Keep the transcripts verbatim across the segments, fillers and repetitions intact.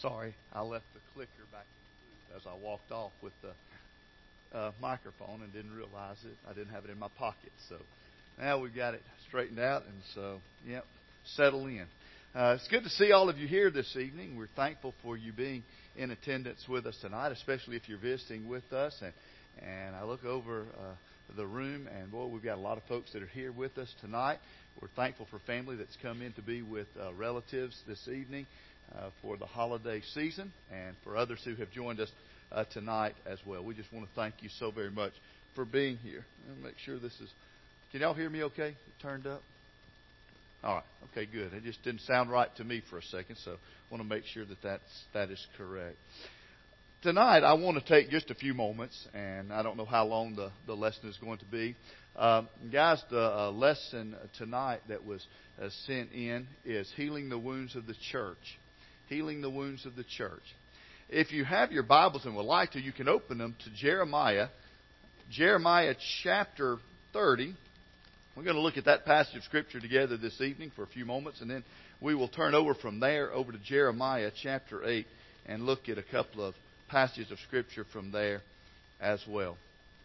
Sorry, I left the clicker back in the booth as I walked off with the uh, microphone and didn't realize it. I didn't have it in my pocket. So now we've got it straightened out, and so, yep, settle in. Uh, it's good to see all of you here this evening. We're thankful for you being in attendance with us tonight, especially if you're visiting with us. And, and I look over uh, the room, and boy, we've got a lot of folks that are here with us tonight. We're thankful for family that's come in to be with uh, relatives this evening uh, for the holiday season, and for others who have joined us uh, tonight as well. We just want to thank you so very much for being here. And make sure this is... Can y'all hear me okay? It turned up? All right. Okay, good. It just didn't sound right to me for a second, so I want to make sure that that's, that is correct. Tonight, I want to take just a few moments, and I don't know how long the, the lesson is going to be. Um, guys, the uh, lesson tonight that was uh, sent in is Healing the Wounds of the Church. Healing the Wounds of the Church. If you have your Bibles and would like to, you can open them to Jeremiah, Jeremiah chapter thirty. We're going to look at that passage of Scripture together this evening for a few moments, and then we will turn over from there over to Jeremiah chapter eight and look at a couple of passages of Scripture from there as well.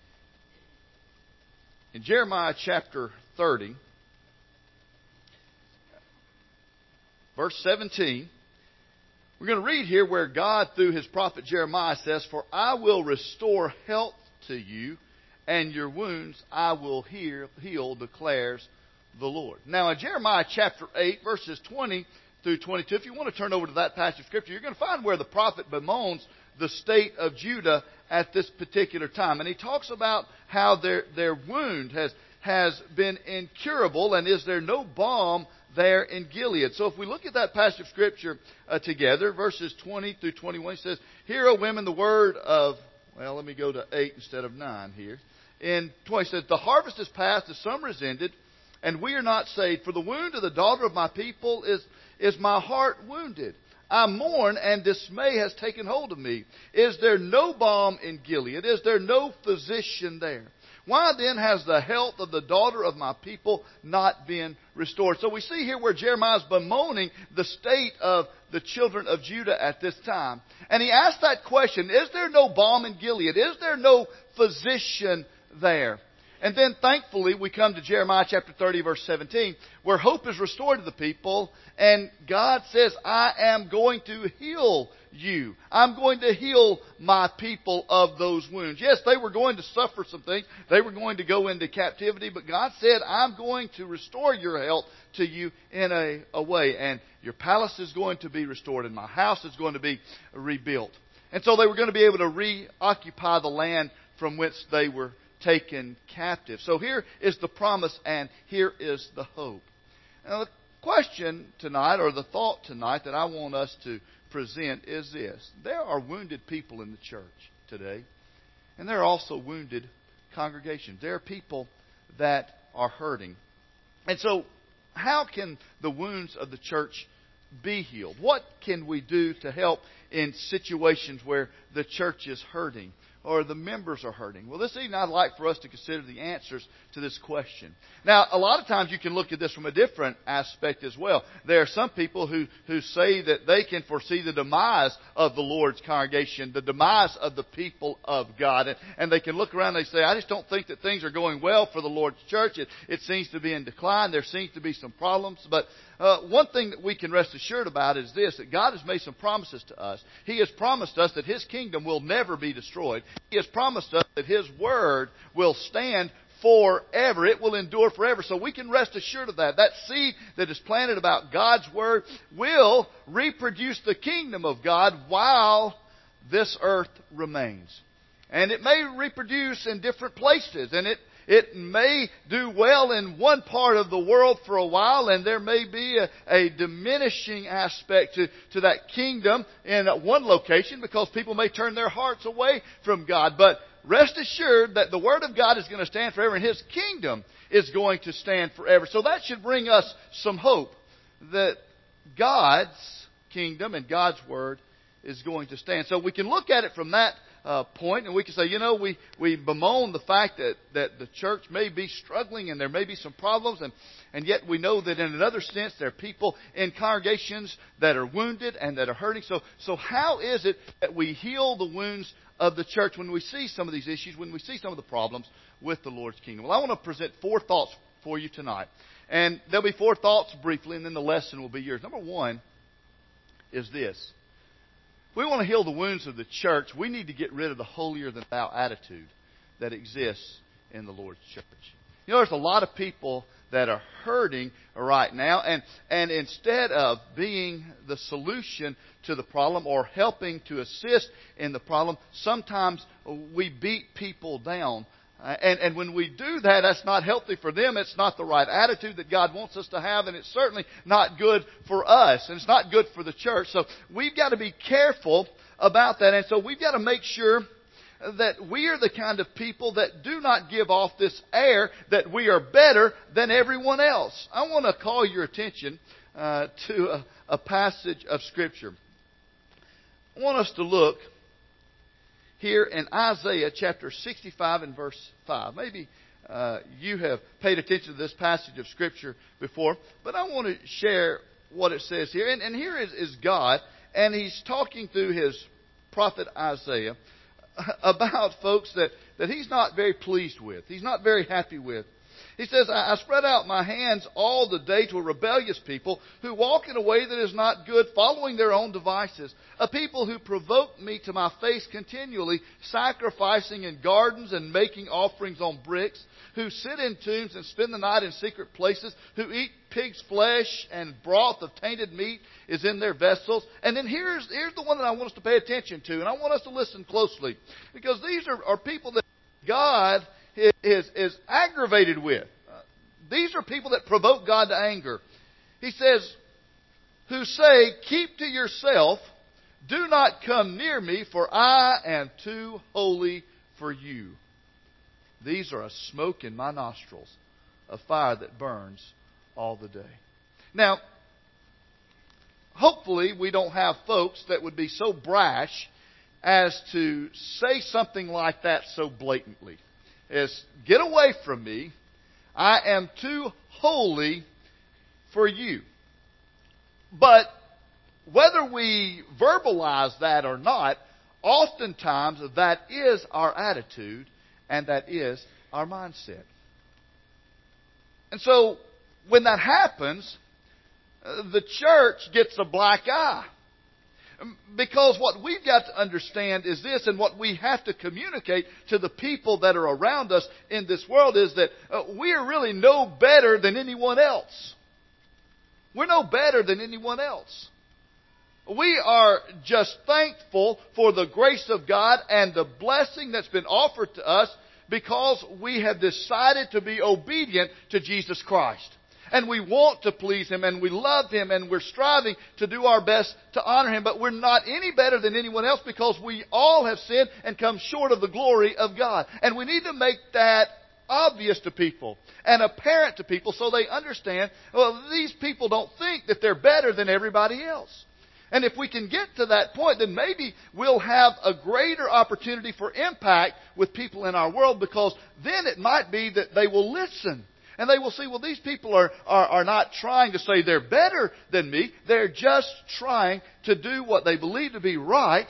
In Jeremiah chapter thirty, verse seventeen, we're going to read here where God, through His prophet Jeremiah, says, "For I will restore health to you, and your wounds I will heal, declares the Lord." Now, in Jeremiah chapter eight, verses twenty through twenty-two, if you want to turn over to that passage of Scripture, you're going to find where the prophet bemoans the state of Judah at this particular time. And he talks about how their, their wound has, has been incurable, and is there no balm there in Gilead. So if we look at that passage of Scripture uh, together, verses twenty through twenty-one, it says, "Hear, O women, the word of..." Well, let me go to eight instead of nine here. In twenty, it says, "The harvest is past, the summer is ended, and we are not saved. For the wound of the daughter of my people is, is my heart wounded. I mourn, and dismay has taken hold of me. Is there no balm in Gilead? Is there no physician there? Why then has the health of the daughter of my people not been restored?" So we see here where Jeremiah is bemoaning the state of the children of Judah at this time. And he asked that question, is there no balm in Gilead? Is there no physician there? And then thankfully we come to Jeremiah chapter thirty, verse seventeen, where hope is restored to the people, and God says, "I am going to heal you. I'm going to heal my people of those wounds." Yes, they were going to suffer some things. They were going to go into captivity, but God said, "I'm going to restore your health to you in a, a way, and your palace is going to be restored, and my house is going to be rebuilt." And so they were going to be able to reoccupy the land from whence they were taken captive. So here is the promise, and here is the hope. Now the question tonight, or the thought tonight that I want us to present is this. There are wounded people in the church today, and there are also wounded congregations. There are people that are hurting. And so how can the wounds of the church be healed? What can we do to help in situations where the church is hurting or the members are hurting? Well, this evening I'd like for us to consider the answers to this question. Now, a lot of times you can look at this from a different aspect as well. There are some people who, who say that they can foresee the demise of the Lord's congregation, the demise of the people of God. And, and they can look around and they say, "I just don't think that things are going well for the Lord's church. It, it seems to be in decline. There seems to be some problems." But uh, one thing that we can rest assured about is this, that God has made some promises to us. He has promised us that His kingdom will never be destroyed. He has promised us that His word will stand forever. It will endure forever. So we can rest assured of that. That seed that is planted about God's word will reproduce the kingdom of God while this earth remains. And it may reproduce in different places, and it It may do well in one part of the world for a while, and there may be a, a diminishing aspect to, to that kingdom in one location because people may turn their hearts away from God. But rest assured that the Word of God is going to stand forever, and His kingdom is going to stand forever. So that should bring us some hope that God's kingdom and God's Word is going to stand. So we can look at it from that uh, point, and we can say, you know, we, we bemoan the fact that, that the church may be struggling and there may be some problems, and, and yet we know that in another sense there are people in congregations that are wounded and that are hurting. So, so how is it that we heal the wounds of the church when we see some of these issues, when we see some of the problems with the Lord's kingdom? Well, I want to present four thoughts for you tonight. And there'll be four thoughts briefly, and then the lesson will be yours. Number one is this. If we want to heal the wounds of the church, we need to get rid of the holier-than-thou attitude that exists in the Lord's church. You know, there's a lot of people that are hurting right now, and, and instead of being the solution to the problem or helping to assist in the problem, sometimes we beat people down. Uh, and, and when we do that, that's not healthy for them. It's not the right attitude that God wants us to have, and it's certainly not good for us, and it's not good for the church. So we've got to be careful about that, and so we've got to make sure that we are the kind of people that do not give off this air that we are better than everyone else. I want to call your attention uh, to a, a passage of Scripture. I want us to look here in Isaiah chapter sixty-five and verse five. Maybe uh, you have paid attention to this passage of Scripture before, but I want to share what it says here. And, and here is, is God, and He's talking through His prophet Isaiah about folks that, that He's not very pleased with. He's not very happy with. He says, I spread out my hands all the day to a rebellious people who walk in a way that is not good, following their own devices. A people who provoke me to my face continually, sacrificing in gardens and making offerings on bricks, who sit in tombs and spend the night in secret places, who eat pig's flesh and broth of tainted meat is in their vessels. And then here's, here's the one that I want us to pay attention to, and I want us to listen closely, because these are, are people that God is, is aggravated with. Uh, these are people that provoke God to anger. He says, who say, keep to yourself, do not come near me, for I am too holy for you. These are a smoke in my nostrils, a fire that burns all the day. Now, hopefully we don't have folks that would be so brash as to say something like that so blatantly. Is get away from me. I am too holy for you. But whether we verbalize that or not, oftentimes that is our attitude and that is our mindset. And so when that happens, the church gets a black eye. Because what we've got to understand is this, and what we have to communicate to the people that are around us in this world is that uh, we are really no better than anyone else. We're no better than anyone else. We are just thankful for the grace of God and the blessing that's been offered to us because we have decided to be obedient to Jesus Christ. And we want to please Him, and we love Him, and we're striving to do our best to honor Him. But we're not any better than anyone else because we all have sinned and come short of the glory of God. And we need to make that obvious to people and apparent to people so they understand, well, these people don't think that they're better than everybody else. And if we can get to that point, then maybe we'll have a greater opportunity for impact with people in our world, because then it might be that they will listen. And they will see, well, these people are, are, are not trying to say they're better than me. They're just trying to do what they believe to be right.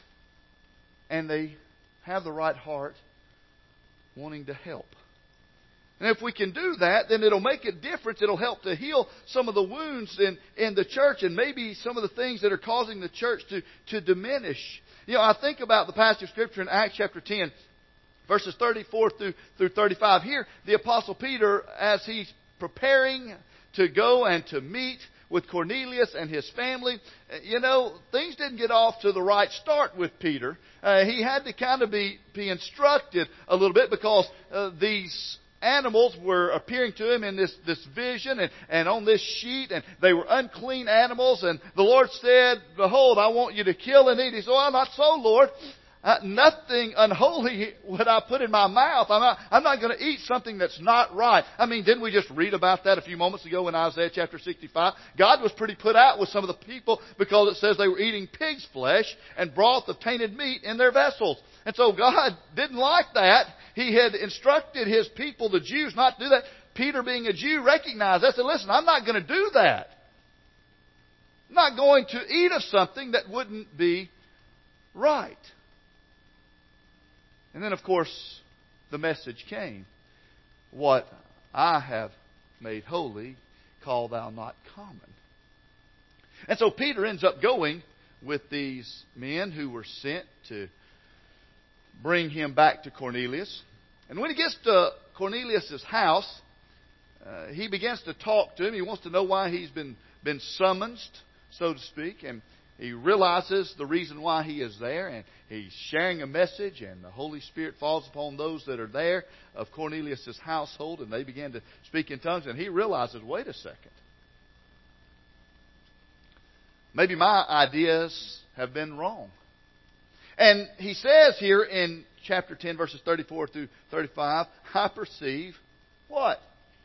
And they have the right heart, wanting to help. And if we can do that, then it'll make a difference. It'll help to heal some of the wounds in, in the church, and maybe some of the things that are causing the church to, to diminish. You know, I think about the passage of Scripture in Acts chapter ten. Verses thirty-four through, through thirty-five. Here, the Apostle Peter, as he's preparing to go and to meet with Cornelius and his family, you know, things didn't get off to the right start with Peter. Uh, he had to kind of be, be instructed a little bit, because uh, these animals were appearing to him in this, this vision and, and on this sheet, and they were unclean animals. And the Lord said, behold, I want you to kill and eat. He said, well, not so, Lord. Uh, nothing unholy would I put in my mouth. I'm not, I'm not going to eat something that's not right. I mean, didn't we just read about that a few moments ago in Isaiah chapter sixty-five? God was pretty put out with some of the people because it says they were eating pig's flesh and broth of tainted meat in their vessels. And so God didn't like that. He had instructed His people, the Jews, not to do that. Peter, being a Jew, recognized that. Said, listen, I'm not going to do that. I'm not going to eat of something that wouldn't be right. And then, of course, the message came. What I have made holy, call thou not common. And so Peter ends up going with these men who were sent to bring him back to Cornelius. And when he gets to Cornelius' house, uh, he begins to talk to him. He wants to know why he's been, been summoned, so to speak. And he realizes the reason why he is there. And he's sharing a message. And the Holy Spirit falls upon those that are there of Cornelius' household. And they begin to speak in tongues. And he realizes, wait a second. Maybe my ideas have been wrong. And he says here in chapter ten, verses thirty-four through thirty-five, I perceive what?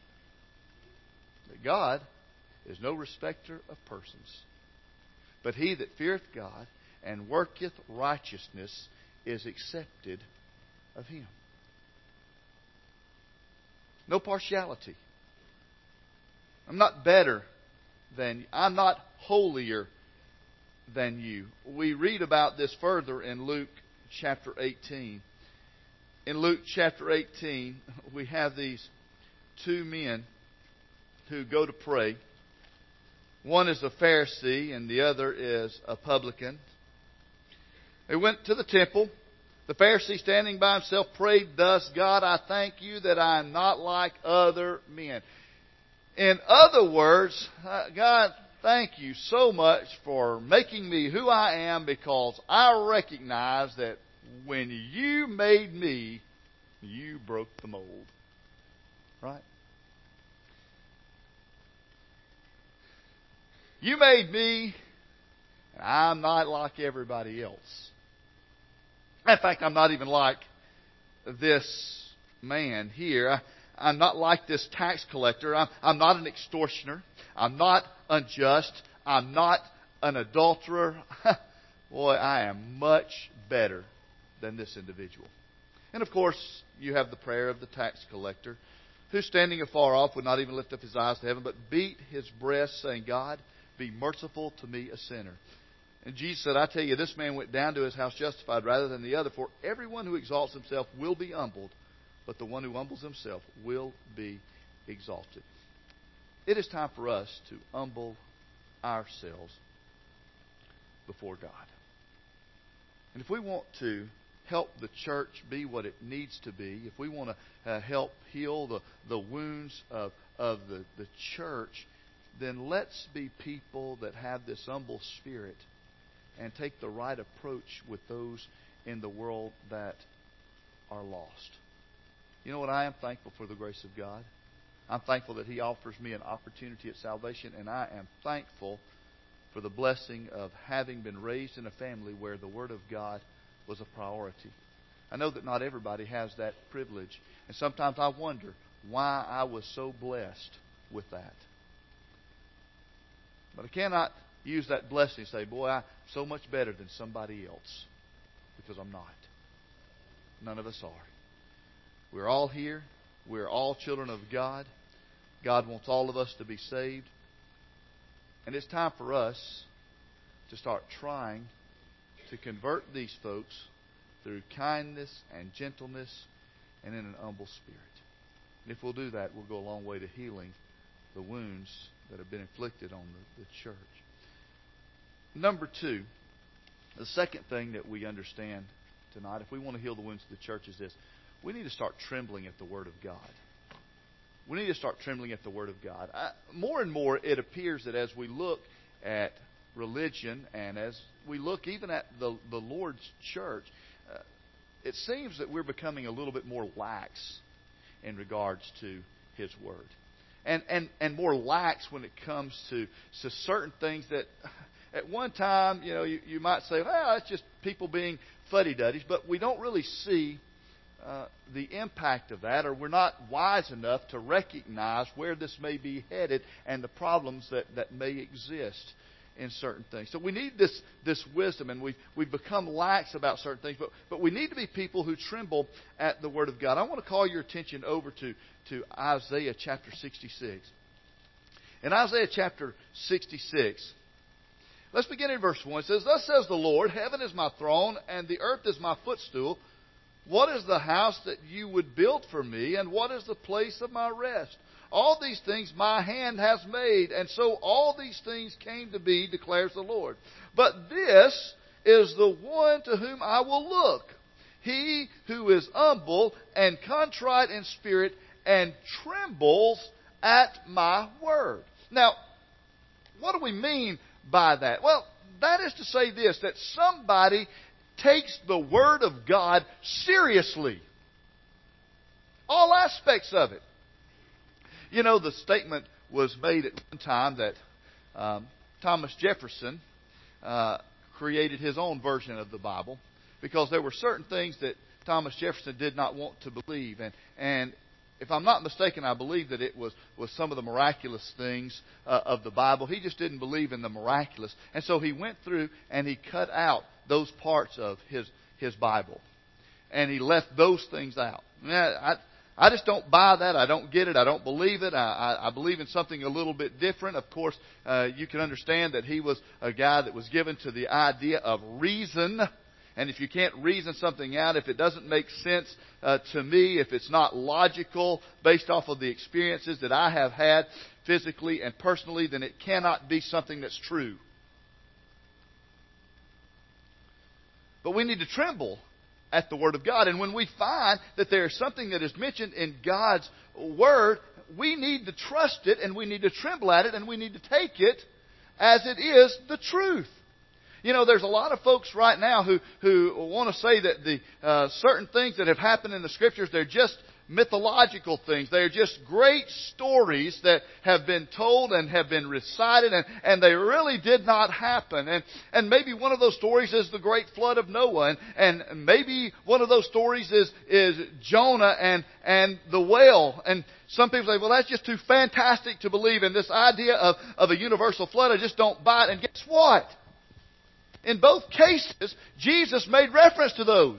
That God is no respecter of persons. But he that feareth God and worketh righteousness is accepted of Him. No partiality. I'm not better than you. I'm not holier than you. We read about this further in Luke chapter eighteen. In Luke chapter eighteen, we have these two men who go to pray. One is a Pharisee and the other is a publican. They went to the temple. The Pharisee, standing by himself, prayed thus, God, I thank you that I am not like other men. In other words, God, thank you so much for making me who I am, because I recognize that when you made me, you broke the mold. Right? You made me, and I'm not like everybody else. In fact, I'm not even like this man here. I, I'm not like this tax collector. I'm, I'm not an extortioner. I'm not unjust. I'm not an adulterer. Boy, I am much better than this individual. And of course, you have the prayer of the tax collector, who standing afar off would not even lift up his eyes to heaven, but beat his breast, saying, God, be merciful to me, a sinner. And Jesus said, I tell you, this man went down to his house justified rather than the other. For everyone who exalts himself will be humbled, but the one who humbles himself will be exalted. It is time for us to humble ourselves before God. And if we want to help the church be what it needs to be, if we want to uh, help heal the, the wounds of, of the, the church, then let's be people that have this humble spirit and take the right approach with those in the world that are lost. You know what? I am thankful for the grace of God. I'm thankful that He offers me an opportunity at salvation, and I am thankful for the blessing of having been raised in a family where the Word of God was a priority. I know that not everybody has that privilege, and sometimes I wonder why I was so blessed with that. But I cannot use that blessing and say, boy, I'm so much better than somebody else, because I'm not. None of us are. We're all here. We're all children of God. God wants all of us to be saved. And it's time for us to start trying to convert these folks through kindness and gentleness and in an humble spirit. And if we'll do that, we'll go a long way to healing the wounds that have been inflicted on the, the church. Number two, the second thing that we understand tonight, if we want to heal the wounds of the church, is this. We need to start trembling at the Word of God. We need to start trembling at the Word of God. I, more and more, it appears that as we look at religion and as we look even at the, the Lord's church, uh, it seems that we're becoming a little bit more lax in regards to His Word. And, and, and more lax when it comes to, to certain things that at one time, you know, you, you might say, well, it's just people being fuddy-duddies, but we don't really see uh, the impact of that, or we're not wise enough to recognize where this may be headed and the problems that, that may exist. in certain things. So we need this, this wisdom, and we've, we've become lax about certain things. But, but we need to be people who tremble at the Word of God. I want to call your attention over to, to Isaiah chapter sixty-six. In Isaiah chapter sixty-six, let's begin in verse one. It says, "Thus says the Lord, heaven is my throne, and the earth is my footstool. What is the house that you would build for me, and what is the place of my rest? All these things my hand has made, and so all these things came to be, declares the Lord. But this is the one to whom I will look, he who is humble and contrite in spirit, and trembles at my word." Now, what do we mean by that? Well, that is to say this, that somebody takes the Word of God seriously. All aspects of it. You know, the statement was made at one time that um, Thomas Jefferson uh, created his own version of the Bible because there were certain things that Thomas Jefferson did not want to believe. And, and if I'm not mistaken, I believe that it was, was some of the miraculous things uh, of the Bible. He just didn't believe in the miraculous. And so he went through and he cut out those parts of his, his Bible. And he left those things out. I, I just don't buy that. I don't get it. I don't believe it. I, I, I believe in something a little bit different. Of course, uh, you can understand that he was a guy that was given to the idea of reason. And if you can't reason something out, if it doesn't make sense uh, to me, if it's not logical based off of the experiences that I have had physically and personally, then it cannot be something that's true. But we need to tremble at the Word of God. And when we find that there is something that is mentioned in God's Word, we need to trust it and we need to tremble at it and we need to take it as it is the truth. You know, there's a lot of folks right now who, who want to say that the uh, certain things that have happened in the Scriptures, they're just mythological things. They're just great stories that have been told and have been recited, and, and they really did not happen. And, and maybe one of those stories is the great flood of Noah, and, and maybe one of those stories is, is Jonah and, and the whale. And some people say, well, that's just too fantastic to believe in this idea of, of a universal flood. I just don't buy it. And guess what? In both cases, Jesus made reference to those.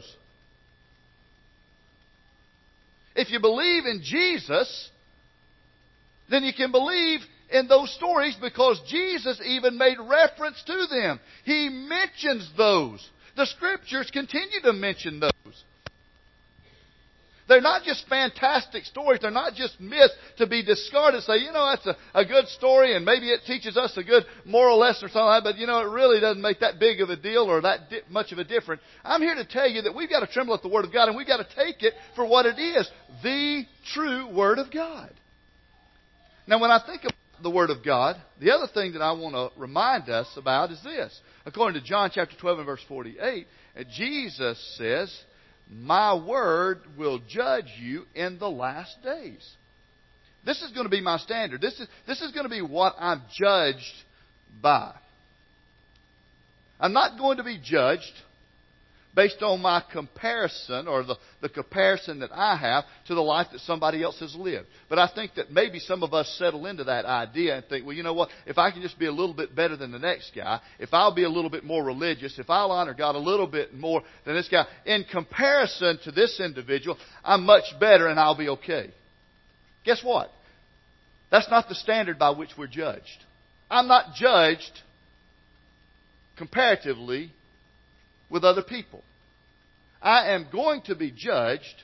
If you believe in Jesus, then you can believe in those stories because Jesus even made reference to them. He mentions those. The Scriptures continue to mention those. They're not just fantastic stories. They're not just myths to be discarded. Say, you know, that's a, a good story and maybe it teaches us a good moral lesson or something like that, but you know, it really doesn't make that big of a deal or that di- much of a difference. I'm here to tell you that we've got to tremble at the Word of God and we've got to take it for what it is, the true Word of God. Now, when I think of the Word of God, the other thing that I want to remind us about is this. According to John chapter twelve and verse forty-eight, Jesus says, "My word will judge you in the last days." This is going to be my standard. This is, this is going to be what I'm judged by. I'm not going to be judged based on my comparison or the, the comparison that I have to the life that somebody else has lived. But I think that maybe some of us settle into that idea and think, well, you know what? If I can just be a little bit better than the next guy, if I'll be a little bit more religious, if I'll honor God a little bit more than this guy, in comparison to this individual, I'm much better and I'll be okay. Guess what? That's not the standard by which we're judged. I'm not judged comparatively with other people. I am going to be judged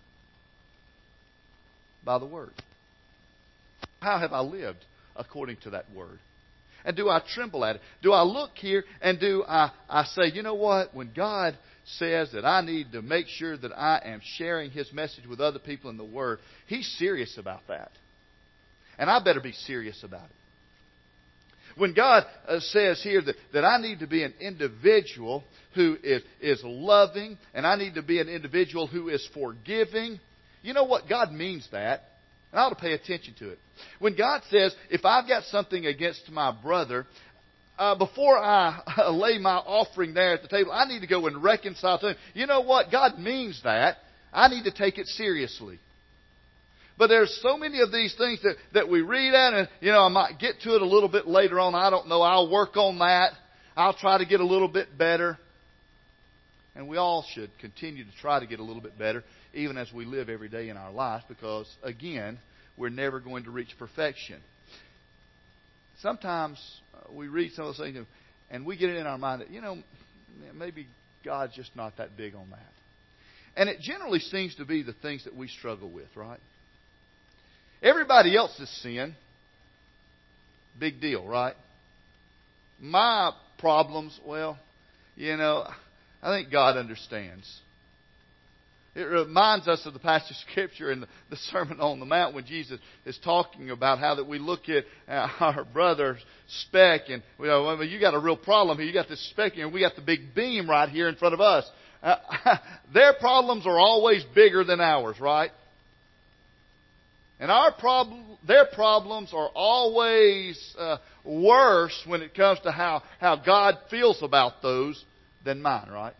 by the Word. How have I lived according to that Word? And do I tremble at it? Do I look here and do I, I say, you know what? When God says that I need to make sure that I am sharing His message with other people in the Word, He's serious about that. And I better be serious about it. When God uh, says here that, that I need to be an individual who is, is loving and I need to be an individual who is forgiving, you know what? God means that. And I ought to pay attention to it. When God says, if I've got something against my brother, uh, before I uh, lay my offering there at the table, I need to go and reconcile to him. You know what? God means that. I need to take it seriously. But there's so many of these things that, that we read at, and, you know, I might get to it a little bit later on. I don't know. I'll work on that. I'll try to get a little bit better. And we all should continue to try to get a little bit better, even as we live every day in our life, because, again, we're never going to reach perfection. Sometimes we read some of those things, and we get it in our mind that, you know, maybe God's just not that big on that. And it generally seems to be the things that we struggle with, right? Everybody else's sin, big deal, right? My problems, well, you know, I think God understands. It reminds us of the passage of Scripture in the, the Sermon on the Mount when Jesus is talking about how that we look at our brother's speck and, you know, well, you got a real problem here. You got this speck here and we got the big beam right here in front of us. Uh, their problems are always bigger than ours, right? And our problem, their problems are always uh, worse when it comes to how, how God feels about those than mine, right?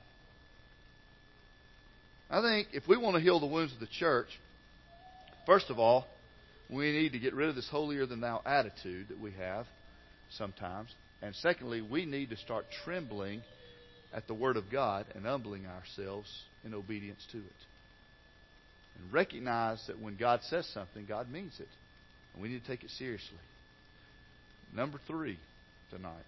I think if we want to heal the wounds of the church, first of all, we need to get rid of this holier-than-thou attitude that we have sometimes. And secondly, we need to start trembling at the Word of God and humbling ourselves in obedience to it. And recognize that when God says something, God means it. And we need to take it seriously. Number three tonight.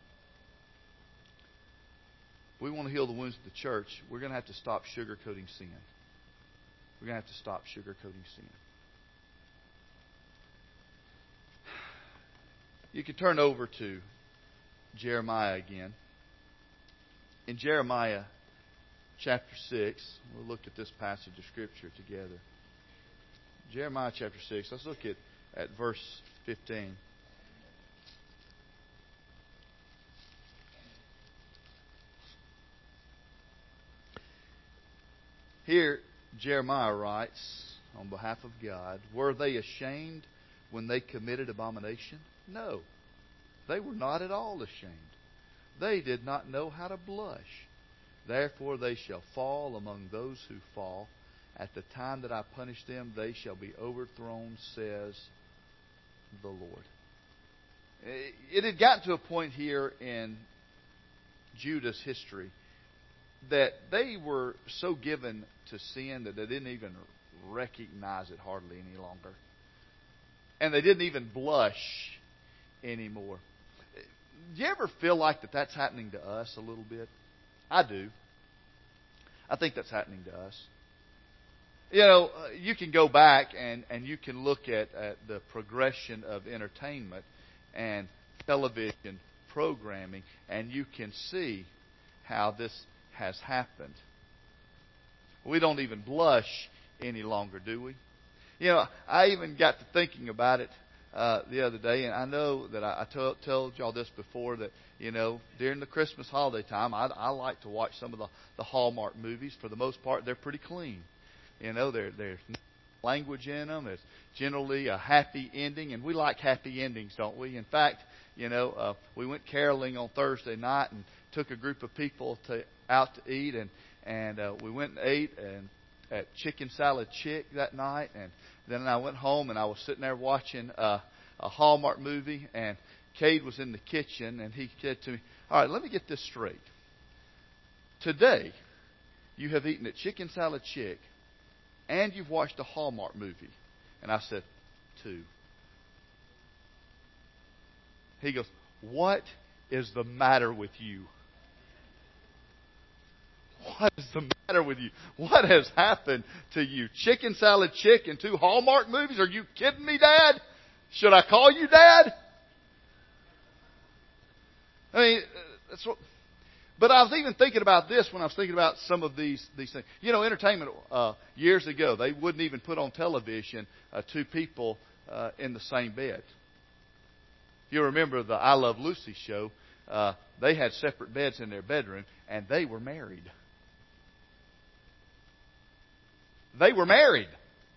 If we want to heal the wounds of the church, we're going to have to stop sugarcoating sin. We're going to have to stop sugarcoating sin. You can turn over to Jeremiah again. In Jeremiah chapter six, we'll look at this passage of Scripture together. Jeremiah chapter six, let's look at, at verse fifteen. Here, Jeremiah writes on behalf of God, were they ashamed when they committed abomination? No, they were not at all ashamed. They did not know how to blush. Therefore they shall fall among those who fall. At the time that I punish them, they shall be overthrown, says the Lord. It had gotten to a point here in Judah's history that they were so given to sin that they didn't even recognize it hardly any longer. And they didn't even blush anymore. Do you ever feel like that that's happening to us a little bit? I do. I think that's happening to us. You know, you can go back and, and you can look at, at the progression of entertainment and television programming, and you can see how this has happened. We don't even blush any longer, do we? You know, I even got to thinking about it uh, the other day, and I know that I, I told, told y'all this before, that, you know, during the Christmas holiday time, I, I like to watch some of the, the Hallmark movies. For the most part, they're pretty clean. You know, there, there's language in them. There's generally a happy ending, and we like happy endings, don't we? In fact, you know, uh, we went caroling on Thursday night and took a group of people to out to eat, and and uh, we went and ate and at Chicken Salad Chick that night, and then I went home and I was sitting there watching uh, a Hallmark movie, and Cade was in the kitchen, and he said to me, "All right, let me get this straight. Today, you have eaten at Chicken Salad Chick, and you've watched a Hallmark movie." And I said, "Two." He goes, "What is the matter with you? What is the matter with you? What has happened to you? Chicken Salad Chick and two Hallmark movies? Are you kidding me, Dad? Should I call you Dad?" I mean, that's what. But I was even thinking about this when I was thinking about some of these these things. You know, entertainment uh, years ago, they wouldn't even put on television uh, two people uh, in the same bed. If you remember the I Love Lucy show, uh, they had separate beds in their bedroom, and they were married. They were married.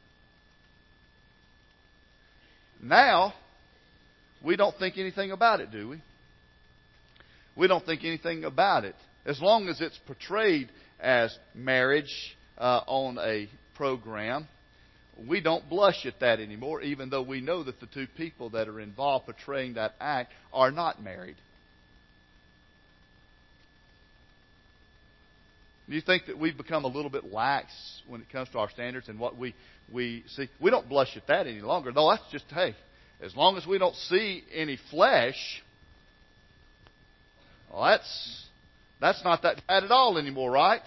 Now, we don't think anything about it, do we? We don't think anything about it. As long as it's portrayed as marriage uh, on a program, we don't blush at that anymore, even though we know that the two people that are involved portraying that act are not married. Do you think that we've become a little bit lax when it comes to our standards and what we, we see? We don't blush at that any longer. No, that's just, hey, as long as we don't see any flesh, well, that's, that's not that bad at all anymore, right?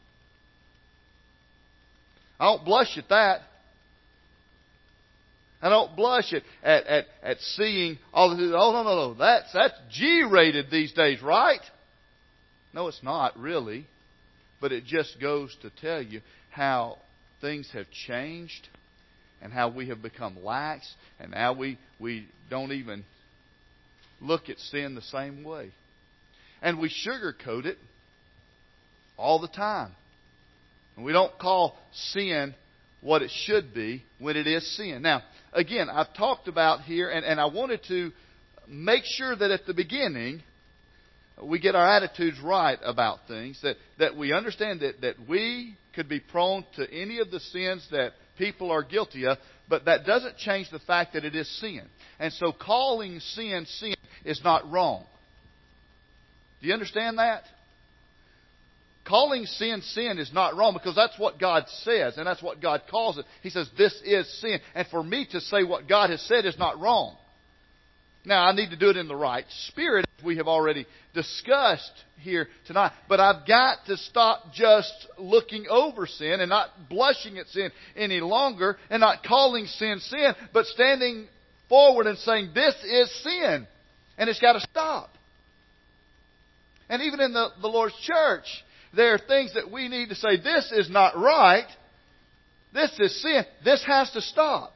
I don't blush at that. I don't blush at, at, at, at seeing all the, oh, no, no, no, that's, that's G-rated these days, right? No, it's not really. But it just goes to tell you how things have changed and how we have become lax, and now we, we don't even look at sin the same way. And we sugarcoat it all the time. And we don't call sin what it should be when it is sin. Now, again, I've talked about here, and, and I wanted to make sure that at the beginning we get our attitudes right about things, that, that we understand that, that we could be prone to any of the sins that people are guilty of, but that doesn't change the fact that it is sin. And so calling sin sin is not wrong. Do you understand that? Calling sin sin is not wrong, because that's what God says and that's what God calls it. He says this is sin. And for me to say what God has said is not wrong. Now, I need to do it in the right spirit, as we have already discussed here tonight. But I've got to stop just looking over sin and not blushing at sin any longer and not calling sin sin, but standing forward and saying this is sin. And it's got to stop. And even in the, the Lord's church, there are things that we need to say, this is not right. This is sin. This has to stop.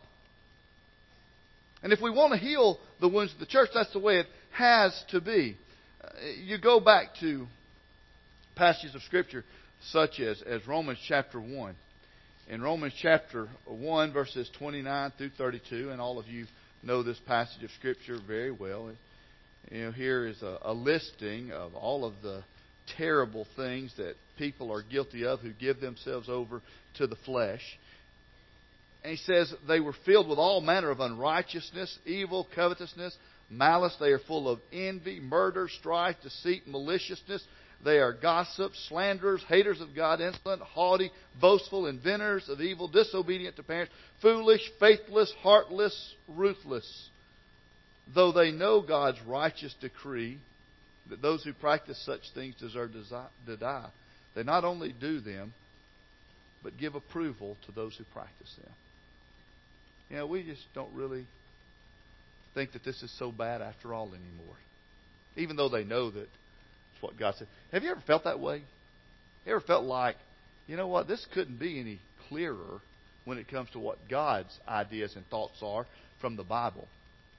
And if we want to heal the wounds of the church, that's the way it has to be. Uh, you go back to passages of Scripture such as, as Romans chapter one. In Romans chapter one, verses twenty-nine through thirty-two, and all of you know this passage of Scripture very well. You know, here is a, a listing of all of the terrible things that people are guilty of who give themselves over to the flesh. And he says they were filled with all manner of unrighteousness, evil, covetousness, malice. They are full of envy, murder, strife, deceit, maliciousness. They are gossips, slanderers, haters of God, insolent, haughty, boastful, inventors of evil, disobedient to parents, foolish, faithless, heartless, ruthless. Though they know God's righteous decree that those who practice such things deserve to die, they not only do them, but give approval to those who practice them. You know, we just don't really think that this is so bad after all anymore. Even though they know that it's what God said. Have you ever felt that way? You ever felt like, you know what, this couldn't be any clearer when it comes to what God's ideas and thoughts are from the Bible?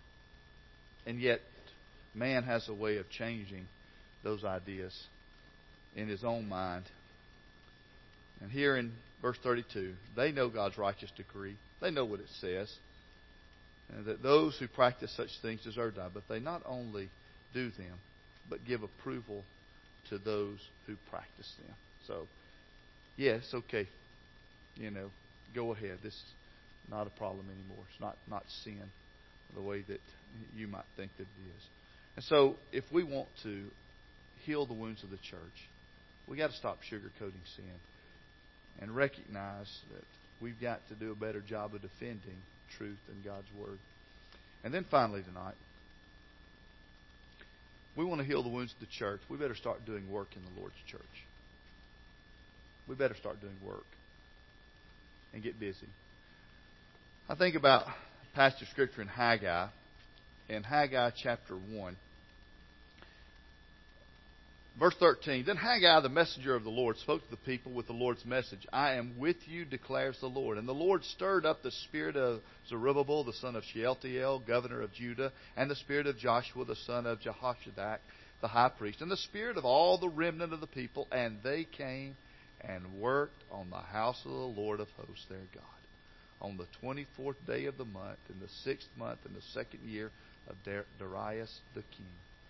And yet, man has a way of changing those ideas in his own mind. And here in verse thirty-two, they know God's righteous decree. They know what it says. And that those who practice such things deserve to die. But they not only do them, but give approval to those who practice them. So, yes, okay. You know, go ahead. This is not a problem anymore. It's not, not sin the way that you might think that it is. And so, if we want to heal the wounds of the church, we've got to stop sugarcoating sin and recognize that we've got to do a better job of defending truth and God's Word. And then finally tonight, we want to heal the wounds of the church. We better start doing work in the Lord's church. We better start doing work and get busy. I think about a passage of Scripture in Haggai, in Haggai chapter one. Verse thirteen, Then Haggai, the messenger of the Lord, spoke to the people with the Lord's message. I am with you, declares the Lord. And the Lord stirred up the spirit of Zerubbabel, the son of Shealtiel, governor of Judah, and the spirit of Joshua, the son of Jehozadak, the high priest, and the spirit of all the remnant of the people. And they came and worked on the house of the Lord of hosts, their God, on the twenty-fourth day of the month, in the sixth month, in the second year of Darius the king.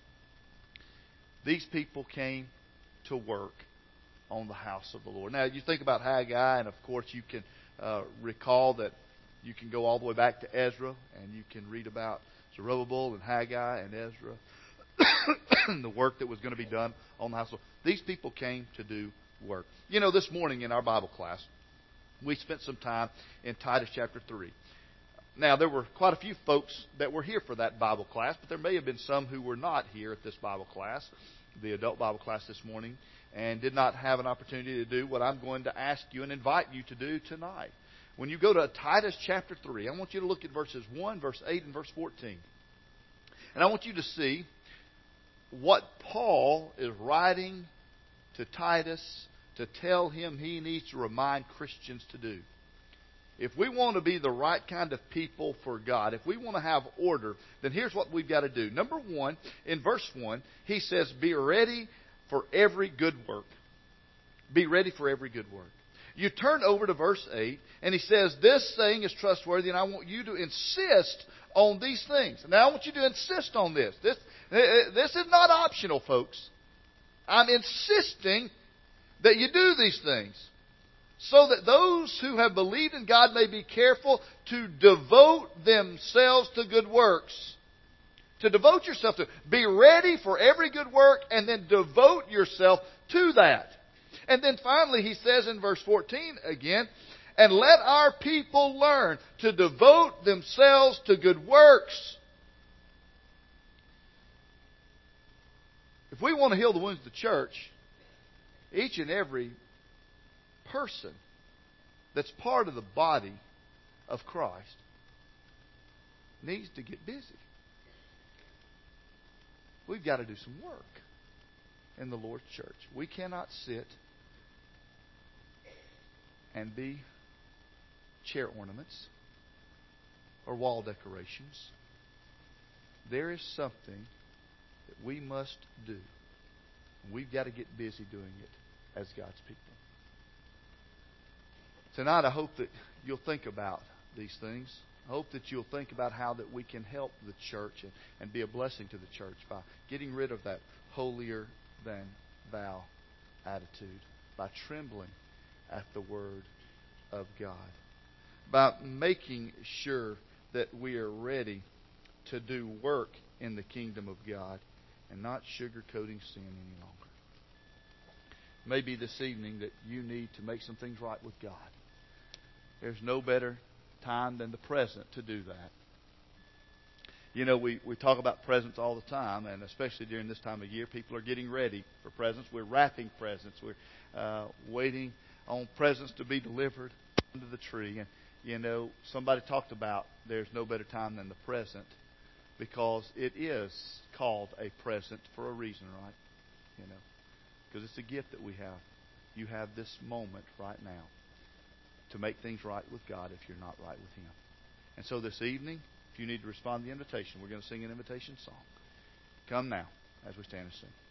These people came to work on the house of the Lord. Now, you think about Haggai, and of course you can uh, recall that You can go all the way back to Ezra, and you can read about Zerubbabel and Haggai and Ezra, and the work that was going to be done on the house. These people came to do work. You know, this morning in our Bible class, we spent some time in Titus chapter three. Now, there were quite a few folks that were here for that Bible class, but there may have been some who were not here at this Bible class, the adult Bible class this morning, and did not have an opportunity to do what I'm going to ask you and invite you to do tonight. When you go to Titus chapter three, I want you to look at verses one, verse eight, and verse fourteen. And I want you to see what Paul is writing to Titus to tell him he needs to remind Christians to do. If we want to be the right kind of people for God, if we want to have order, then here's what we've got to do. Number one, in verse one, he says, be ready for every good work. Be ready for every good work. You turn over to verse eight, and he says, this saying is trustworthy, and I want you to insist on these things. Now, I want you to insist on this. This, this is not optional, folks. I'm insisting that you do these things, so that those who have believed in God may be careful to devote themselves to good works. To devote yourself to. Be ready for every good work, and then devote yourself to that. And then finally he says in verse fourteen again, and let our people learn to devote themselves to good works. If we want to heal the wounds of the church, each and every person that's part of the body of Christ needs to get busy. We've got to do some work in the Lord's church. We cannot sit and be chair ornaments or wall decorations. There is something that we must do. We've got to get busy doing it as God's people. Tonight, I hope that you'll think about these things. I hope that you'll think about how that we can help the church and, and be a blessing to the church by getting rid of that holier than thou attitude, by trembling at the Word of God, by making sure that we are ready to do work in the kingdom of God and not sugarcoating sin any longer. Maybe this evening that you need to make some things right with God. There's no better time than the present to do that. You know, we, we talk about presents all the time, and especially during this time of year, people are getting ready for presents. We're wrapping presents. We're uh, waiting on presents to be delivered under the tree. And, you know, somebody talked about there's no better time than the present because it is called a present for a reason, right? You know, because it's a gift that we have. You have this moment right now to make things right with God if you're not right with Him. And so this evening, if you need to respond to the invitation, we're going to sing an invitation song. Come now as we stand and sing.